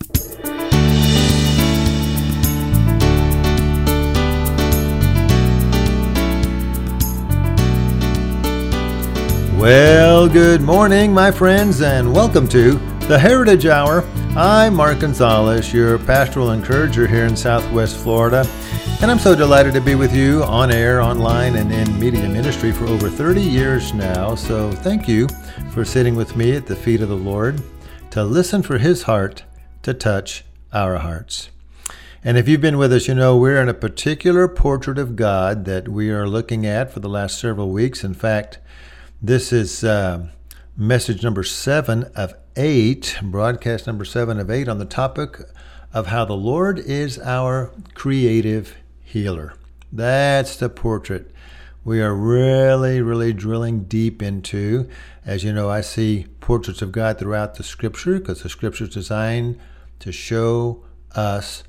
Well, good morning, my friends, and welcome to the Heritage Hour. I'm Mark Gonzalez, your pastoral encourager here in Southwest Florida, and I'm so delighted to be with you on air, online, and in media ministry for over 30 years now. So thank you for sitting with me at the feet of the Lord to listen for His heart to touch our hearts. And if you've been with us, you know we're in a particular portrait of God that we are looking at for the last several weeks. In fact, this is message number 7 of 8, broadcast number 7 of 8, on the topic of how the Lord is our creative healer. That's the portrait we are really drilling deep into. As you know, I see portraits of God throughout the Scripture because the Scripture is designed to show us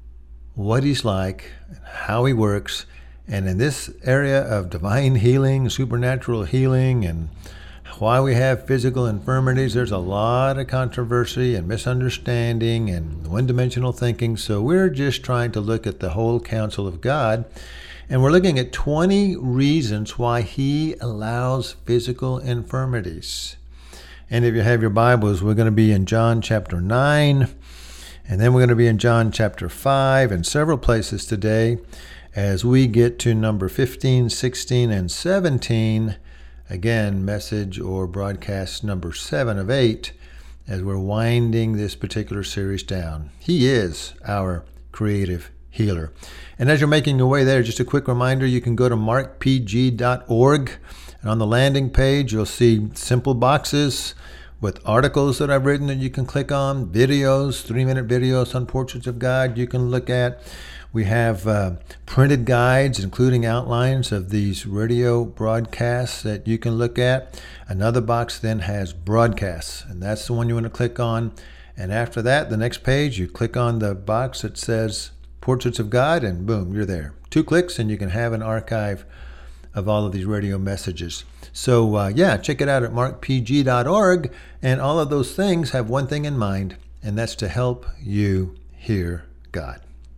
what He's like, how He works. And in this area of divine healing, supernatural healing, and why we have physical infirmities, there's a lot of controversy and misunderstanding and one-dimensional thinking. So we're just trying to look at the whole counsel of God. And we're looking at 20 reasons why He allows physical infirmities. And if you have your Bibles, we're going to be in John chapter 9. And then we're going to be in John chapter 5 and several places today. As we get to number 15, 16, and 17, again, message or broadcast number 7 of 8, as we're winding this particular series down. He is our creative healer. And as you're making your way there, just a quick reminder, you can go to markpg.org, and on the landing page, you'll see simple boxes with articles that I've written that you can click on, videos, 3-minute videos on portraits of God you can look at. We have printed guides, including outlines of these radio broadcasts that you can look at. Another box then has broadcasts, and that's the one you want to click on. And after that, the next page, you click on the box that says Portraits of God, and boom, you're there. 2 clicks, and you can have an archive of all of these radio messages. So, check it out at markpg.org. And all of those things have one thing in mind, and that's to help you hear God.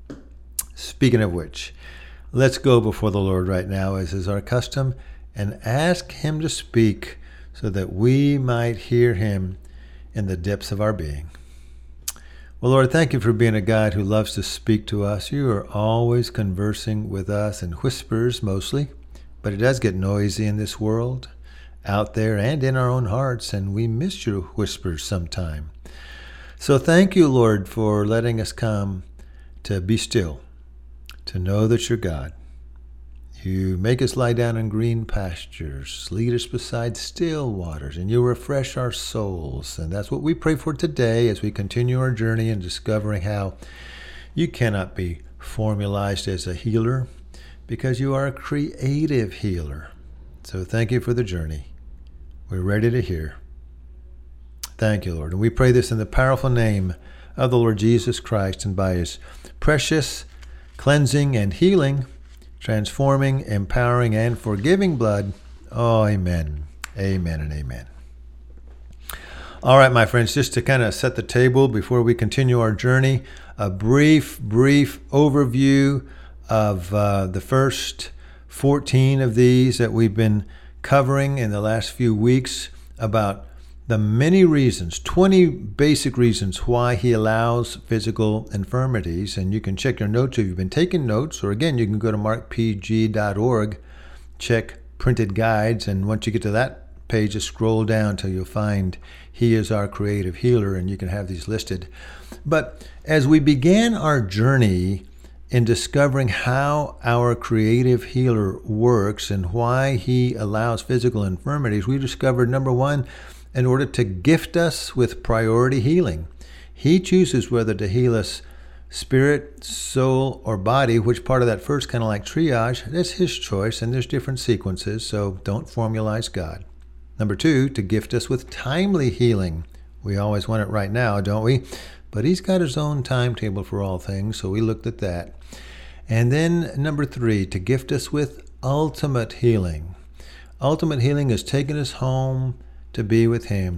Speaking of which, let's go before the Lord right now, as is our custom, and ask Him to speak so that we might hear Him in the depths of our being. Well, Lord, thank You for being a God who loves to speak to us. You are always conversing with us in whispers mostly, but it does get noisy in this world, out there and in our own hearts, and we miss Your whispers sometime. So thank You, Lord, for letting us come to be still, to know that You're God. You make us lie down in green pastures, lead us beside still waters, and You refresh our souls. And that's what we pray for today as we continue our journey in discovering how You cannot be formalized as a healer because You are a creative healer. So thank You for the journey. We're ready to hear. Thank You, Lord. And we pray this in the powerful name of the Lord Jesus Christ, and by His precious cleansing and healing, transforming, empowering, and forgiving blood. Oh, amen. Amen and amen. All right, my friends, just to kind of set the table before we continue our journey, a brief overview of the first 14 of these that we've been covering in the last few weeks about the many reasons, 20 basic reasons why He allows physical infirmities. And you can check your notes if you've been taking notes, or again, you can go to markpg.org, check printed guides, and once you get to that page, just scroll down till you'll find He is our creative healer, and you can have these listed. But as we began our journey in discovering how our creative healer works and why He allows physical infirmities, we discovered, number one, in order to gift us with priority healing. He chooses whether to heal us spirit, soul, or body, which part of that first, kind of like triage, that's His choice, and there's different sequences, so don't formalize God. Number two, to gift us with timely healing. We always want it right now, don't we? But He's got His own timetable for all things, so we looked at that. And then number three, to gift us with ultimate healing. Ultimate healing is taking us home to be with Him.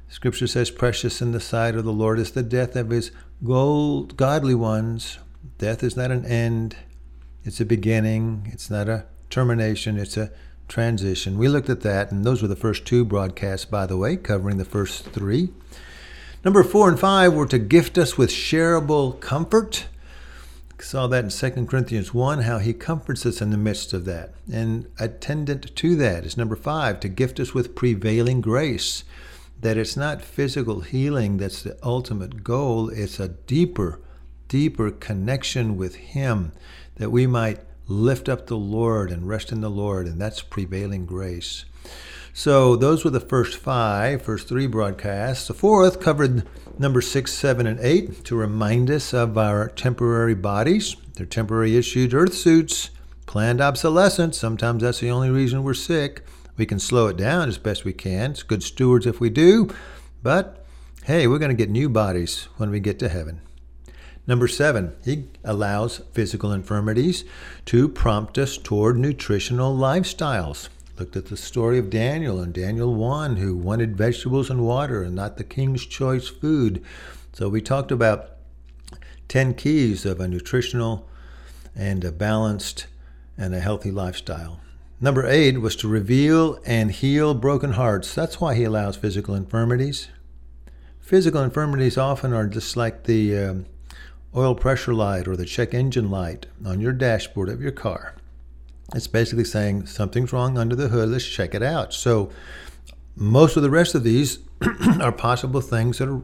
Scripture says, precious in the sight of the Lord is the death of his godly ones. Death is not an end. It's a beginning. It's not a termination. It's a transition. We looked at that, and those were the first two broadcasts, by the way, covering the first three. Number 4 and 5 were to gift us with shareable comfort. Saw that in 2 Corinthians 1, how he comforts us in the midst of that. And attendant to that is number 5, to gift us with prevailing grace. That it's not physical healing that's the ultimate goal. It's a deeper connection with him, that we might lift up the Lord and rest in the Lord, and that's prevailing grace. So those were the first three broadcasts. The fourth covered number 6, 7, and 8 to remind us of our temporary bodies. They're temporary issued earth suits, planned obsolescence. Sometimes that's the only reason we're sick. We can slow it down as best we can. It's good stewards if we do. But, hey, we're going to get new bodies when we get to heaven. Number 7, he allows physical infirmities to prompt us toward nutritional lifestyles. Looked at the story of Daniel in Daniel 1, who wanted vegetables and water and not the king's choice food. So we talked about 10 keys of a nutritional and a balanced and a healthy lifestyle. Number 8 was to reveal and heal broken hearts. That's why he allows physical infirmities. Physical infirmities often are just like the oil pressure light or the check engine light on your dashboard of your car. It's basically saying something's wrong under the hood, let's check it out. So most of the rest of these are possible things that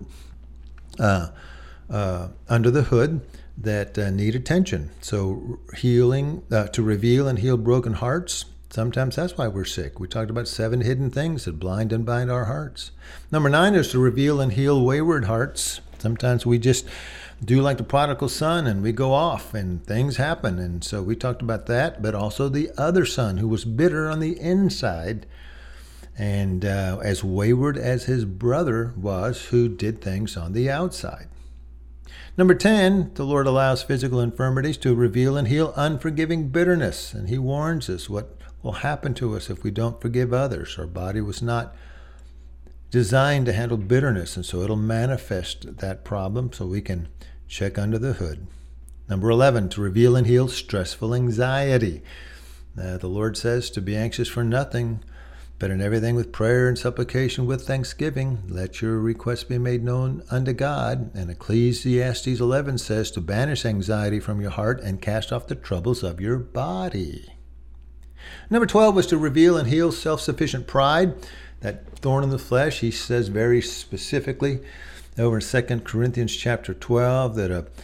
are under the hood that need attention. So healing, to reveal and heal broken hearts, sometimes that's why we're sick. We talked about 7 hidden things that blind and bind our hearts. Number 9 is to reveal and heal wayward hearts. Sometimes we just do like the prodigal son and we go off and things happen. And so we talked about that, but also the other son who was bitter on the inside and as wayward as his brother was, who did things on the outside. Number 10, the Lord allows physical infirmities to reveal and heal unforgiving bitterness. And he warns us what will happen to us if we don't forgive others. Our body was not designed to handle bitterness, and so it'll manifest that problem so we can check under the hood. Number 11, to reveal and heal stressful anxiety. The Lord says to be anxious for nothing, but in everything with prayer and supplication with thanksgiving, let your requests be made known unto God. And Ecclesiastes 11 says to banish anxiety from your heart and cast off the troubles of your body. Number 12 was to reveal and heal self-sufficient pride. That thorn in the flesh, he says very specifically over in 2 Corinthians chapter 12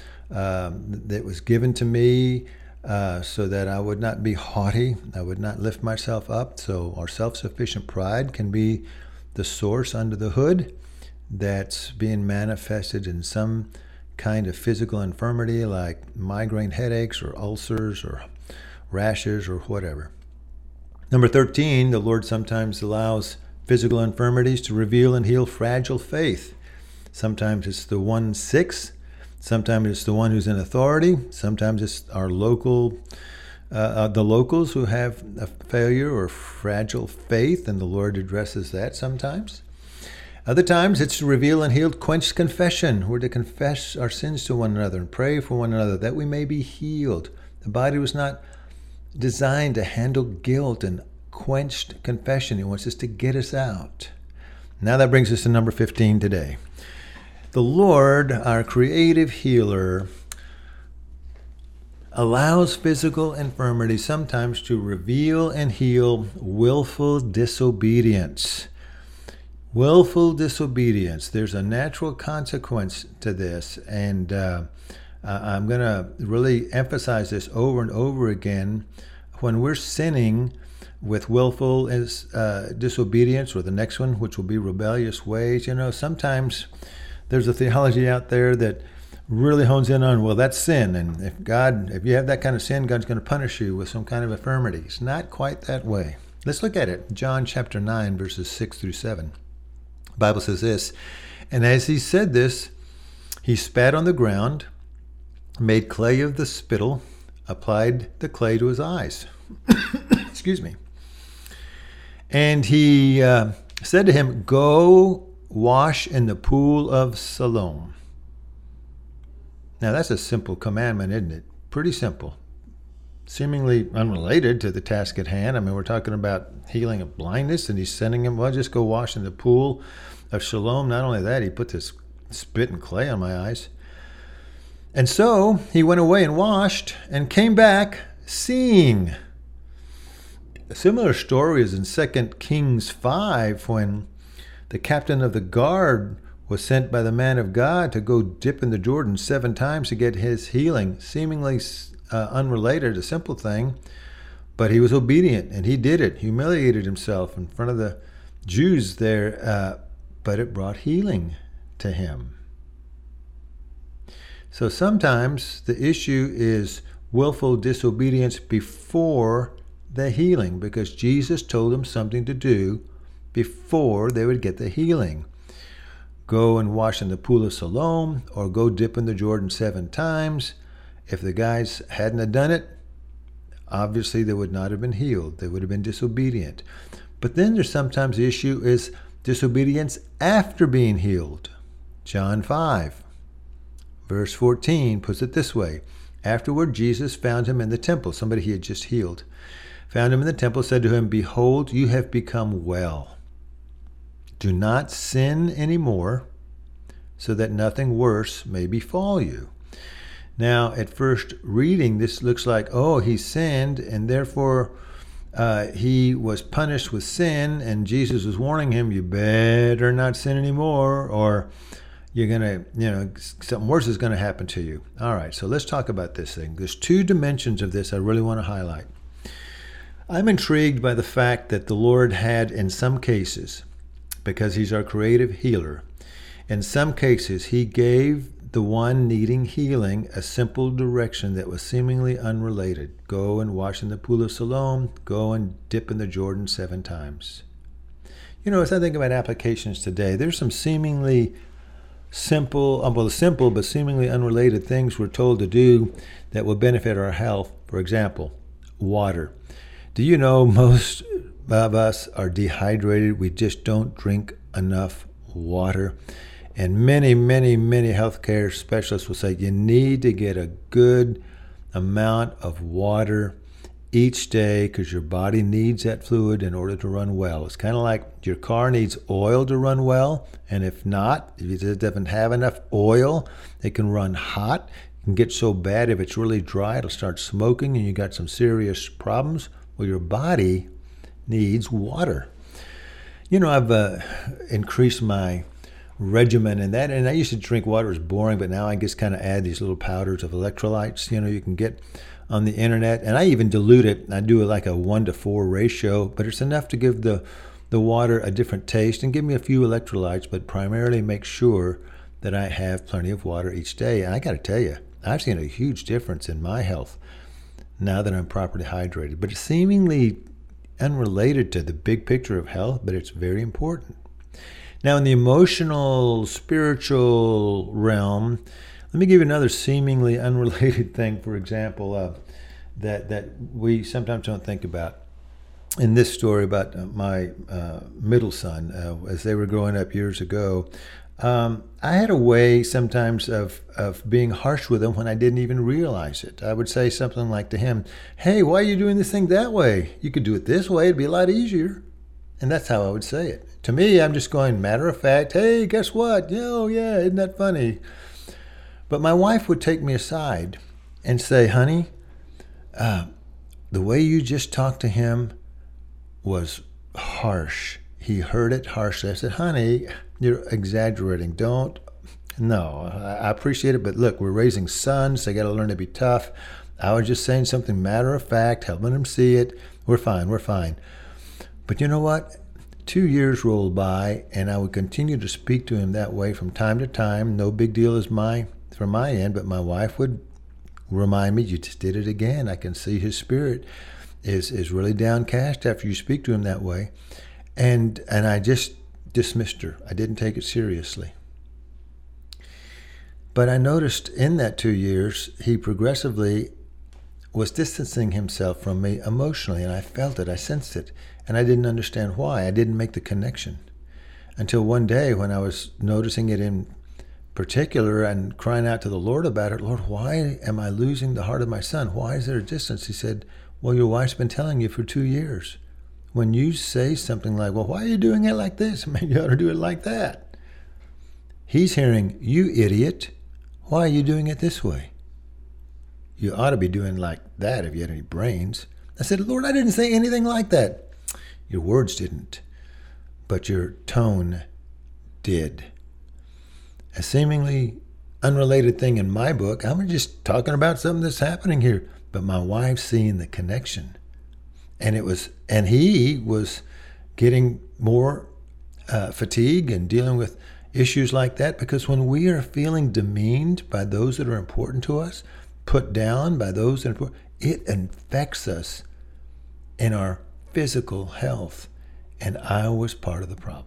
that was given to me so that I would not be haughty, I would not lift myself up. So our self-sufficient pride can be the source under the hood that's being manifested in some kind of physical infirmity like migraine headaches or ulcers or rashes or whatever. Number 13, the Lord sometimes allows physical infirmities to reveal and heal fragile faith. Sometimes it's the 1-6. Sometimes it's the one who's in authority. Sometimes it's our the locals who have a failure or fragile faith, and the Lord addresses that sometimes. Other times it's to reveal and heal quenched confession. We're to confess our sins to one another and pray for one another that we may be healed. The body was not designed to handle guilt and quenched confession. He wants us to get us out. Now that brings us to number 15 today. The Lord, our creative healer, allows physical infirmity sometimes to reveal and heal willful disobedience. Willful disobedience. There's a natural consequence to this, and I'm going to really emphasize this over and over again. When we're sinning with willful disobedience, or the next one, which will be rebellious ways, sometimes there's a theology out there that really hones in on, well, that's sin, and if you have that kind of sin, God's going to punish you with some kind of infirmity. It's not quite that way. Let's look at it. John chapter 9, verses 6 through 7. The Bible says this, and as he said this, he spat on the ground, made clay of the spittle, applied the clay to his eyes. Excuse me. And he said to him, go wash in the pool of Siloam. Now that's a simple commandment, isn't it? Pretty simple. Seemingly unrelated to the task at hand. I mean, we're talking about healing of blindness, and he's sending him, well, just go wash in the pool of Siloam. Not only that, he put this spit and clay on my eyes. And so he went away and washed and came back seeing. A similar story is in 2 Kings 5 when the captain of the guard was sent by the man of God to go dip in the Jordan 7 times to get his healing. Seemingly unrelated, a simple thing, but he was obedient and he did it, humiliated himself in front of the Jews there, but it brought healing to him. So sometimes the issue is willful disobedience before the healing, because Jesus told them something to do before they would get the healing. Go and wash in the pool of Siloam, or go dip in the Jordan 7 times. If the guys hadn't have done it, obviously they would not have been healed. They would have been disobedient. But then there's sometimes the issue is disobedience after being healed. John 5, verse 14 puts it this way. Afterward, Jesus found him in the temple, somebody he had just healed. Found him in the temple, said to him, "Behold, you have become well. Do not sin anymore, so that nothing worse may befall you." Now, at first reading, this looks like, oh, he sinned, and therefore he was punished with sin, and Jesus was warning him, you better not sin anymore, or you're going to, something worse is going to happen to you. All right, so let's talk about this thing. There's 2 dimensions of this I really want to highlight. I'm intrigued by the fact that the Lord had, in some cases, because he's our creative healer, in some cases he gave the one needing healing a simple direction that was seemingly unrelated. Go and wash in the pool of Siloam. Go and dip in the Jordan 7 times. As I think about applications today, there's some seemingly simple but seemingly unrelated things we're told to do that will benefit our health. For example, water. Do you know most of us are dehydrated? We just don't drink enough water. And many, many, many healthcare specialists will say you need to get a good amount of water each day because your body needs that fluid in order to run well. It's kind of like your car needs oil to run well, and if it doesn't have enough oil, it can run hot. It can get so bad if it's really dry, it'll start smoking and you got some serious problems. Well, your body needs water. I've increased my regimen in that, and I used to drink water as boring, but now I just kind of add these little powders of electrolytes, you can get on the internet, and I even dilute it. I do like a 1-to-4 ratio, but it's enough to give the water a different taste and give me a few electrolytes, but primarily make sure that I have plenty of water each day. And I got to tell you, I've seen a huge difference in my health now that I'm properly hydrated. But it's seemingly unrelated to the big picture of health, but it's very important. Now, in the emotional, spiritual realm, let me give you another seemingly unrelated thing, for example, that we sometimes don't think about. In this story about my middle son, as they were growing up years ago, I had a way sometimes of being harsh with him when I didn't even realize it. I would say something like to him, "Hey, why are you doing this thing that way? You could do it this way. It'd be a lot easier." And that's how I would say it. To me, I'm just going matter of fact, "Hey, guess what? Yeah, isn't that funny?" But my wife would take me aside and say, "Honey, the way you just talked to him was harsh. He heard it harshly." I said, "Honey, you're exaggerating. No, I appreciate it, but look, we're raising sons. They got to learn to be tough. I was just saying something matter of fact, helping them see it. We're fine. But you know what? 2 years rolled by, and I would continue to speak to him that way from time to time. No big deal from my end, but my wife would remind me, "You just did it again. I can see his spirit is really downcast after you speak to him that way." And I just dismissed her. I didn't take it seriously. But I noticed in that 2 years, he progressively was distancing himself from me emotionally, and I felt it, I sensed it, and I didn't understand why. I didn't make the connection. until one day when I was noticing it in particular and crying out to the Lord about it. Lord, why am I losing the heart of my son? Why is there a distance? He said, well, your wife's been telling you for 2 years. When you say something like, well, why are you doing it like this? Maybe you ought to do it like that. He's hearing, you idiot, why are you doing it this way? You ought to be doing like that if you had any brains. I said, Lord, I didn't say anything like that. Your words didn't, but your tone did. A seemingly unrelated thing in my book, I'm just talking about something that's happening here, but my wife's seeing the connection. And he was getting more fatigue and dealing with issues like that, because when we are feeling demeaned by those that are important to us, put down by those that are important, it infects us in our physical health. And I was part of the problem.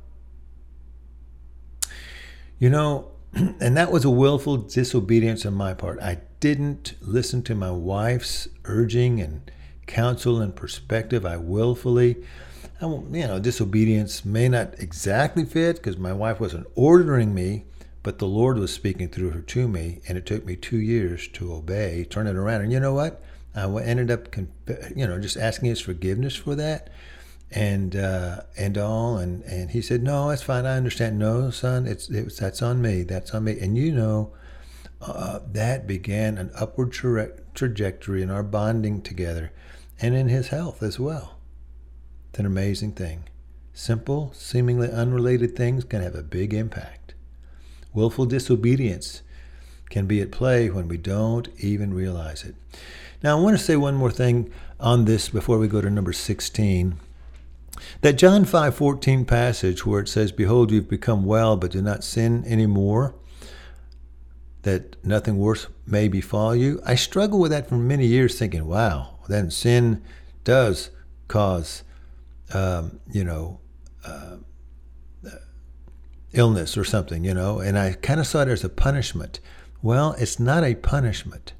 And that was a willful disobedience on my part. I didn't listen to my wife's urging and counsel and perspective. I willfully, disobedience may not exactly fit because my wife wasn't ordering me, but the Lord was speaking through her to me, and it took me 2 years to obey, turn it around. And you know what? I ended up, just asking his forgiveness for that. And he said, no, that's fine. I understand. No, son, that's on me. That's on me. And that began an upward trajectory in our bonding together and in his health as well. It's an amazing thing. Simple, seemingly unrelated things can have a big impact. Willful disobedience can be at play when we don't even realize it. Now, I want to say one more thing on this before we go to number 16. That John 5:14 passage where it says, behold, you've become well, but do not sin anymore, that nothing worse may befall you. I struggled with that for many years, thinking, wow, then sin does cause, illness or something, and I kind of saw it as a punishment. Well, it's not a punishment.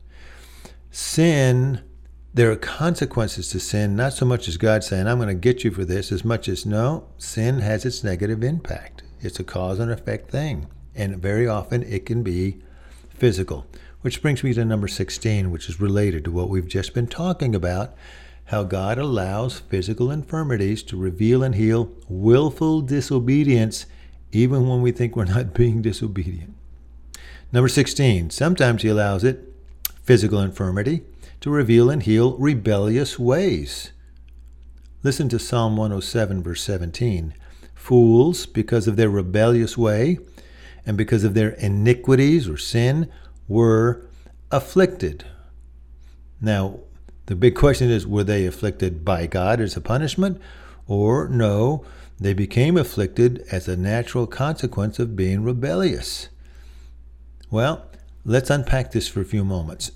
Sin, there are consequences to sin, not so much as God saying, I'm going to get you for this, as much as, no, sin has its negative impact. It's a cause and effect thing. And very often it can be physical. Which brings me to number 16, which is related to what we've just been talking about, how God allows physical infirmities to reveal and heal willful disobedience, even when we think we're not being disobedient. Number 16, sometimes he allows it, physical infirmity, to reveal and heal rebellious ways. Listen to Psalm 107, verse 17. Fools, because of their rebellious way and because of their iniquities or sin, were afflicted. Now, the big question is, were they afflicted by God as a punishment? Or no, they became afflicted as a natural consequence of being rebellious. Well, let's unpack this for a few moments.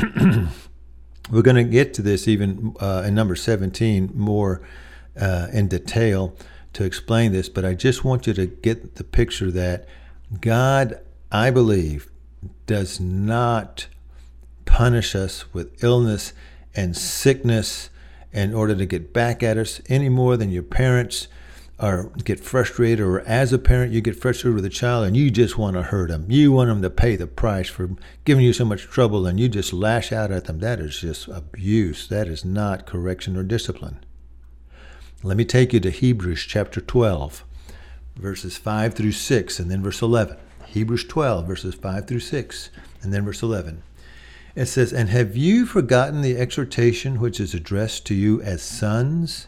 We're going to get to this even in number 17 more in detail to explain this, but I just want you to get the picture that God, I believe, does not punish us with illness and sickness in order to get back at us any more than your parents get frustrated, or as a parent you get frustrated with a child and you just want to hurt them. You want them to pay the price for giving you so much trouble, and you just lash out at them. That is just abuse. That is not correction or discipline. Let me take you to Hebrews chapter 12, verses 5 through 6, and then verse 11. Hebrews 12, verses 5 through 6, and then verse 11. It says, and have you forgotten the exhortation which is addressed to you as sons?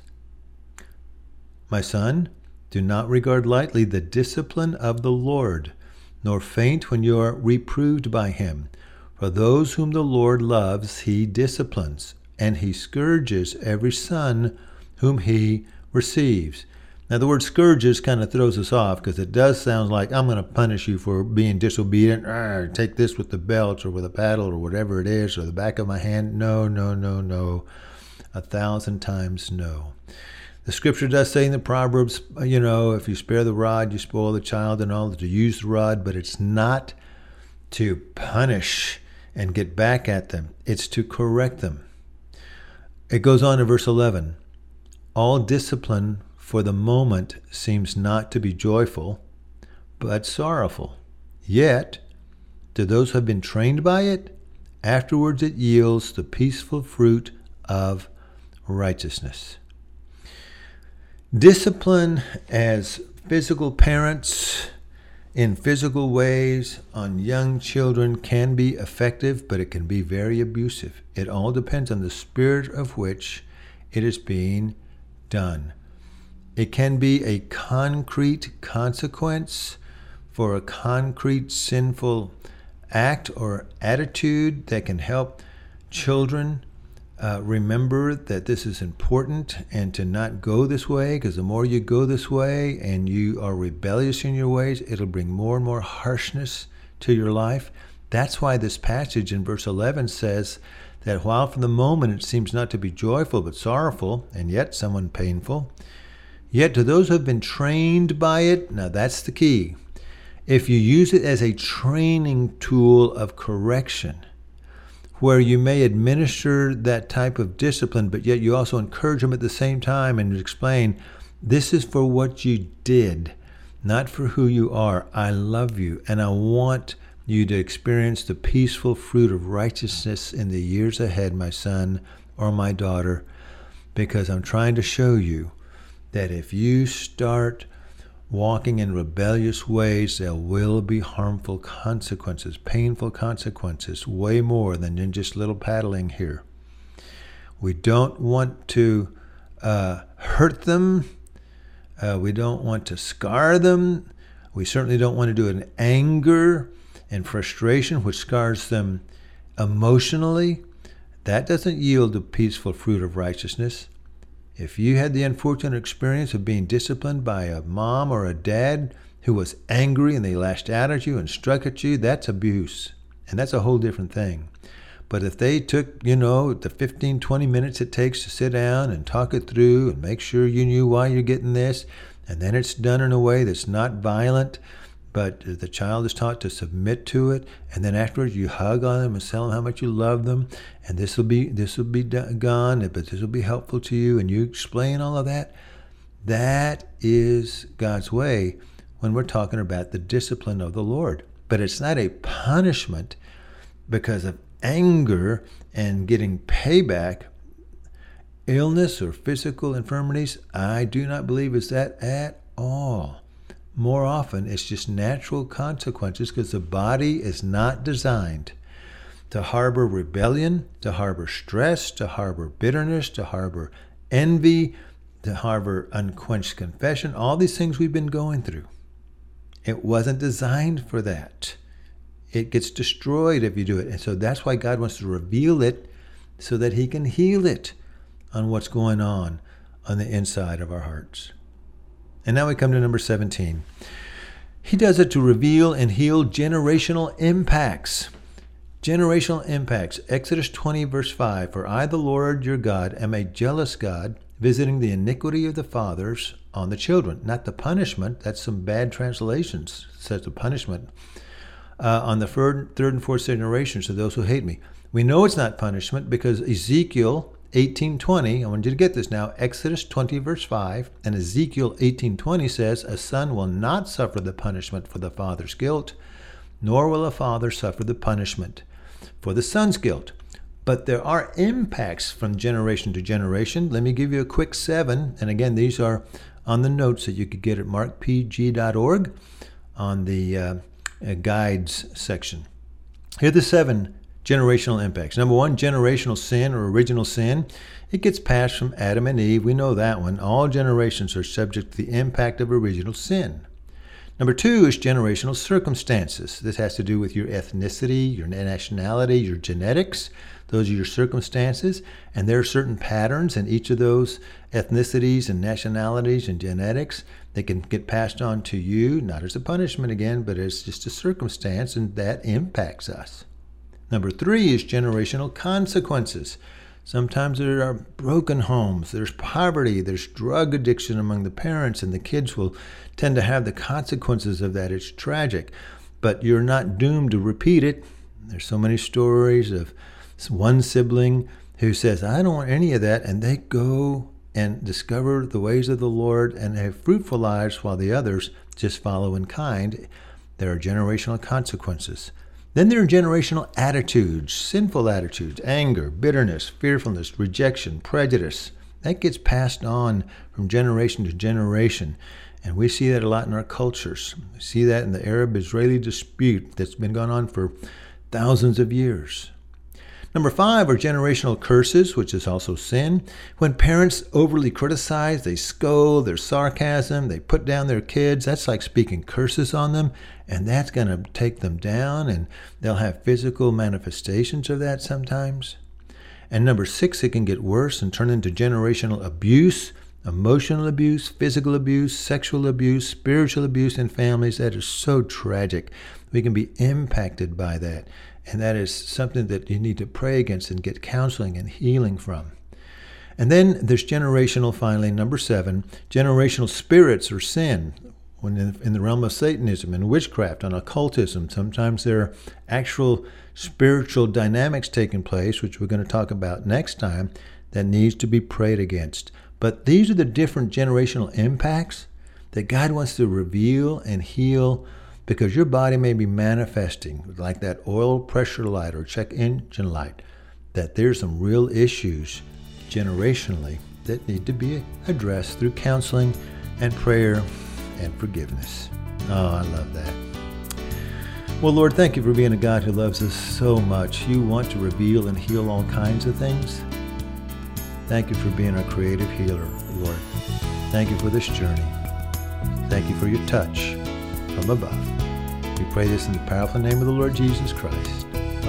My son, do not regard lightly the discipline of the Lord, nor faint when you are reproved by him. For those whom the Lord loves, he disciplines, and he scourges every son whom he receives. Now, the word scourges kind of throws us off because it does sound like I'm going to punish you for being disobedient. Take this with the belt or with a paddle or whatever it is, or the back of my hand. No, no, no, no. 1,000 times no. The scripture does say in the Proverbs, if you spare the rod, you spoil the child, and all, to use the rod, but it's not to punish and get back at them. It's to correct them. It goes on in verse 11. All discipline for the moment seems not to be joyful, but sorrowful. Yet, to those who have been trained by it, afterwards it yields the peaceful fruit of righteousness. Discipline as physical parents in physical ways on young children can be effective, but it can be very abusive. It all depends on the spirit of which it is being done. It can be a concrete consequence for a concrete sinful act or attitude that can help children remember that this is important and to not go this way, because the more you go this way and you are rebellious in your ways, it'll bring more and more harshness to your life. That's why this passage in verse 11 says that while for the moment it seems not to be joyful but sorrowful, and yet somewhat painful, yet to those who have been trained by it, now that's the key. If you use it as a training tool of correction, where you may administer that type of discipline, but yet you also encourage them at the same time and explain, this is for what you did, not for who you are. I love you, and I want you to experience the peaceful fruit of righteousness in the years ahead, my son or my daughter, because I'm trying to show you that if you start walking in rebellious ways, there will be harmful consequences, painful consequences, way more than in just little paddling here. We don't want to hurt them. We don't want to scar them. We certainly don't want to do it in anger and frustration, which scars them emotionally. That doesn't yield the peaceful fruit of righteousness. If you had the unfortunate experience of being disciplined by a mom or a dad who was angry and they lashed out at you and struck at you, that's abuse. And that's a whole different thing. But if they took, the 15, 20 minutes it takes to sit down and talk it through and make sure you knew why you're getting this, and then it's done in a way that's not violent, but the child is taught to submit to it, and then afterwards you hug on them and tell them how much you love them, and this will be gone, but this will be helpful to you, and you explain all of that. That is God's way when we're talking about the discipline of the Lord. But it's not a punishment because of anger and getting payback. Illness or physical infirmities, I do not believe is that at all. More often, it's just natural consequences because the body is not designed to harbor rebellion, to harbor stress, to harbor bitterness, to harbor envy, to harbor unquenched confession, all these things we've been going through. It wasn't designed for that. It gets destroyed if you do it. And so that's why God wants to reveal it so that he can heal it on what's going on the inside of our hearts. And now we come to number 17. He does it to reveal and heal generational impacts. Generational impacts. Exodus 20, verse 5. For I, the Lord your God, am a jealous God, visiting the iniquity of the fathers on the children. Not the punishment. That's some bad translations. It says the punishment. On the third and fourth generations of those who hate me. We know it's not punishment because Ezekiel 18:20, I want you to get this now, Exodus 20 verse 5, and Ezekiel 18:20 says, a son will not suffer the punishment for the father's guilt, nor will a father suffer the punishment for the son's guilt. But there are impacts from generation to generation. Let me give you a quick 7, and again, these are on the notes that you could get at markpg.org on the guides section. Here are the 7 generational impacts. Number 1, generational sin or original sin. It gets passed from Adam and Eve. We know that one. All generations are subject to the impact of original sin. Number 2 is generational circumstances. This has to do with your ethnicity, your nationality, your genetics. Those are your circumstances. And there are certain patterns in each of those ethnicities and nationalities and genetics that can get passed on to you, not as a punishment again, but as just a circumstance, and that impacts us. Number 3 is generational consequences. Sometimes there are broken homes, there's poverty, there's drug addiction among the parents, and the kids will tend to have the consequences of that. It's tragic, but you're not doomed to repeat it. There's so many stories of one sibling who says, I don't want any of that, and they go and discover the ways of the Lord and have fruitful lives while the others just follow in kind, there are generational consequences. Then there are generational attitudes, sinful attitudes, anger, bitterness, fearfulness, rejection, prejudice. That gets passed on from generation to generation. And we see that a lot in our cultures. We see that in the Arab-Israeli dispute that's been going on for thousands of years. Number 5 are generational curses, which is also sin. When parents overly criticize, they scold, there's sarcasm, they put down their kids, that's like speaking curses on them, and that's going to take them down, and they'll have physical manifestations of that sometimes. And number 6, it can get worse and turn into generational abuse, emotional abuse, physical abuse, sexual abuse, spiritual abuse in families. That is so tragic. We can be impacted by that. And that is something that you need to pray against and get counseling and healing from. And then there's generational, finally, number 7, generational spirits or sin. When in the realm of Satanism and witchcraft and occultism, sometimes there are actual spiritual dynamics taking place, which we're going to talk about next time, that needs to be prayed against. But these are the different generational impacts that God wants to reveal and heal, because your body may be manifesting like that oil pressure light or check engine light, that there's some real issues generationally that need to be addressed through counseling and prayer and forgiveness. Oh, I love that. Well, Lord, thank you for being a God who loves us so much. You want to reveal and heal all kinds of things. Thank you for being our creative healer, Lord. Thank you for this journey. Thank you for your touch from above. We pray this in the powerful name of the Lord Jesus Christ.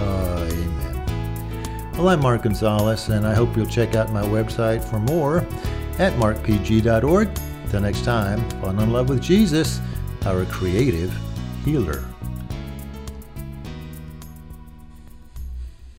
Amen. Well, I'm Mark Gonzalez, and I hope you'll check out my website for more at markpg.org. Until next time, fall in love with Jesus, our creative healer.